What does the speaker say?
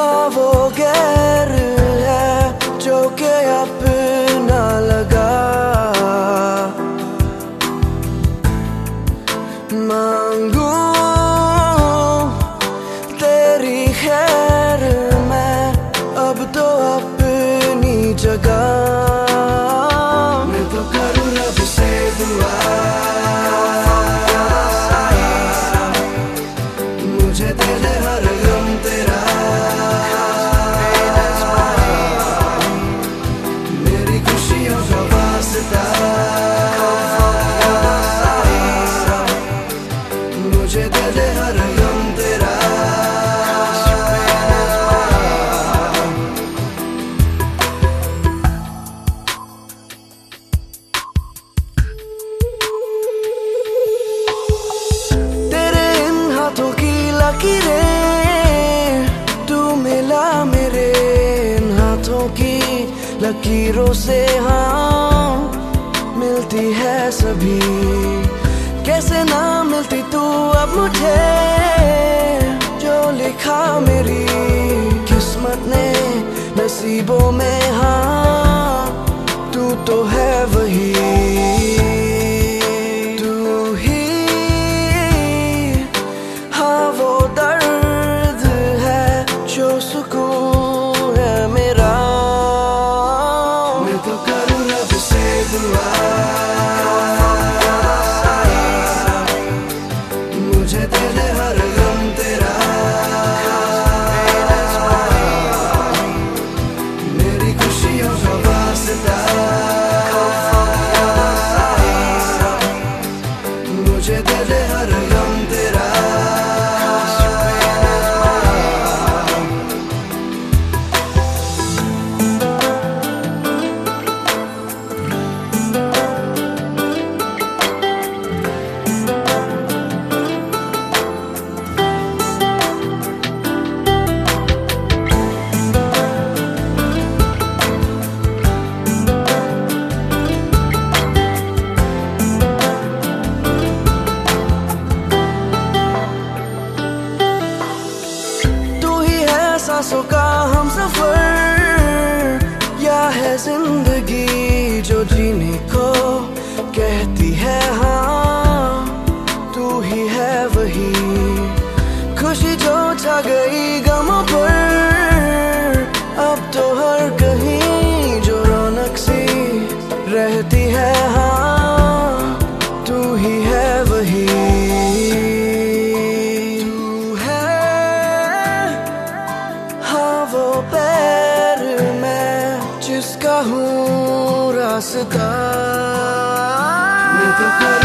हाँ वो गैर है जो के अपना लगा, मांगू तेरी खैर मैं अब तो अपनी जगह। मैं तो करूँ रब से दुआ, मुझे दे दे हर गम तेरा, मेरी खुशियों का वास्ता, मुझे दे दे हर गम तेरा। तेरे इन हाथों की लकीरें तू मिला मेरे इन हाथों की लकीरों से, हाँ मिलती है सभी, कैसे ना मिलती तू अब मुझे, जो लिखा मेरी किस्मत ने नसीबों में, हाँ तू तो है वही, तू ही हाँ वो दर्द है जो सुकून है मेरा। मैं तो करूँ रब से दुआ, मुझे दे दे हर गम तेरा, मेरी खुशियों का वास्ता, मुझे दे दे हर गम तेरा। सांसों का हम सफर या है जिंदगी जो जीने को कहती है, हाँ तू ही है वही, खुशी जो छा गई गमों पर, अब तो हर कहीं जो रौनक सी रहती है, हाँ तू ही है वही, वो पैर मैं जिसका हूँ रास्ता। मैं तो